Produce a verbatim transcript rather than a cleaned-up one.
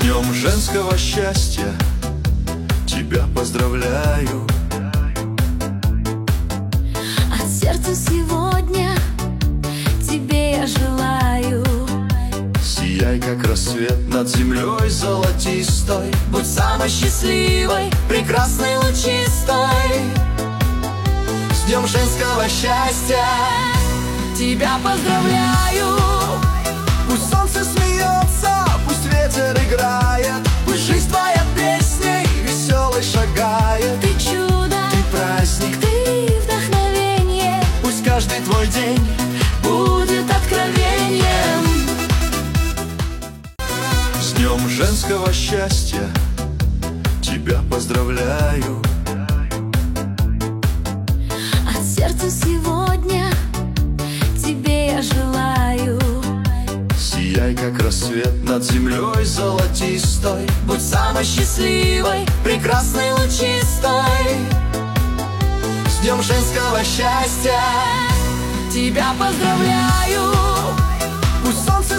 днем женского счастья тебя поздравляю. От сердца сегодня тебе я желаю. Сияй, как рассвет над землей золотистой. Будь самой счастливой, прекрасной, лучистой. С днем женского счастья тебя поздравляю. Пусть солнце смеется, пусть ветер играет, Пусть жизнь твоя песней веселой шагает. Ты чудо, Ты праздник, ты вдохновение. пусть каждый твой день будет откровением. с днем женского счастья тебя поздравляю. От сердца сегодня тебе я желаю. Сияй, как рассвет над землей золотистой. Будь самой счастливой, прекрасной, лучистой. С днем женского счастья тебя поздравляю. пусть солнце